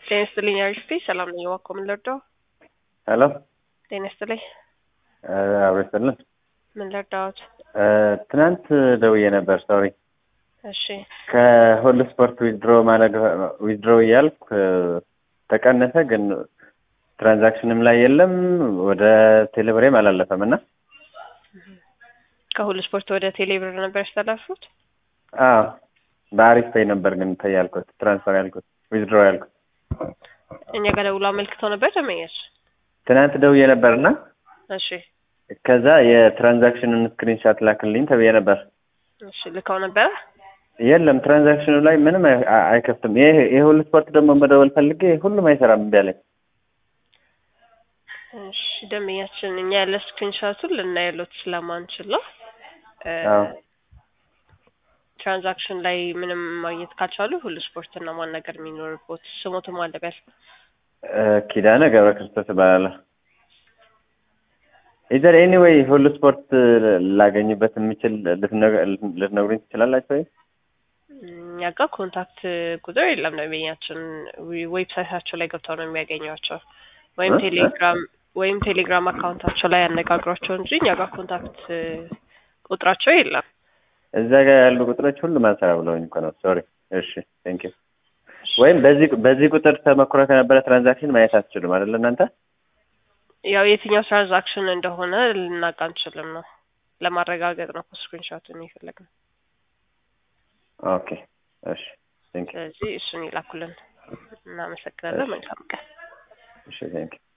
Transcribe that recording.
ጤና ይስጥልኝ አሪፍ ሰላም ነኝ ዋቆ ምን ልርዳው? ሄሎ ጤና ይስጥልኝ አብረሰልን ምን ልርዳዎት? ትናንት ደውዬ ነበር ሶሪ እሺ ከሁሉ ስፖርት ዊዝድሮ እያልኩ ተቀነሰ ግን ትራንዛክሽንም ላይ የለም ወደ ቴሌብሬም አላለፈም እና ከሁሉ ስፖርት ወደ ቴሌብር ነበር ያስተላልፉት? አዎ በአሪፍ ፔይ ነበር ግን ፔይ ያልኩት ትራንስፈር ያልኩት ዊዝድሮ ያልኩት እኛ ጋር ደውሎ አመልክተው ነበር ተመኘሽ? ትናንት ደውዬ ነበርና እሺ ከዛ የትራንዛክሽኑን ስክሪንሾት ላክልኝ ተብዬ ነበር። እሺ ልካው ነበር? የለም ትራንዛክሽኑ ላይ ምንም አይከፍትም። ይሄ ሁሉ ስፖርት ደግሞ መደወል ፈልጌ ሁሉም አይሰራም ቢያለኝ። እሺ ደምያችን እኛ ያለ ስክሪንሾቱን ልናየሎት ስለማንችል ነው። ትራንዛክሽን ላይ ምንም ማግኘት ካልቻሉ ሁሉ ስፖርት እና ማናገር የሚኖርበት ስሞቱም አለበት። ኪዳነ ገብረ ክርስቶስ እባላለሁ። ኢዘር ኤኒዌይ ሁሉ ስፖርት ላገኝበት የምችል ልትነግሩኝ ትችላላችሁ ወይ? እኛ ጋር ኮንታክት ቁጥር የለም ደንበኛችን ዌብሳይታቸው ላይ ገብተው ነው የሚያገኟቸው ወይም ቴሌግራም አካውንታቸው ላይ ያነጋግሯቸው እንጂ እኛ ጋር ኮንታክት ቁጥራቸው የለም። እዛ ጋር ያሉ ቁጥሮች ሁሉ ማንሰራ ብለውኝ እኮ ነው ሶሪ። እሺ ቴንክ ዩ። ወይም በዚህ ቁጥር ተመክሮ ከነበረ ትራንዛክሽን ማየት አትችሉም አይደል እናንተ? ያው የትኛው ትራንዛክሽን እንደሆነ ልናውቅ አንችልም ነው ለማረጋገጥ ነው ስክሪንሾቱን የፈለግነው። ኦኬ እሺ ቴንክ ዩ። ስለዚህ እሱን ይላኩልን። እናመሰግናለን። መልካም ቀን። እሺ ቴንክ ዩ።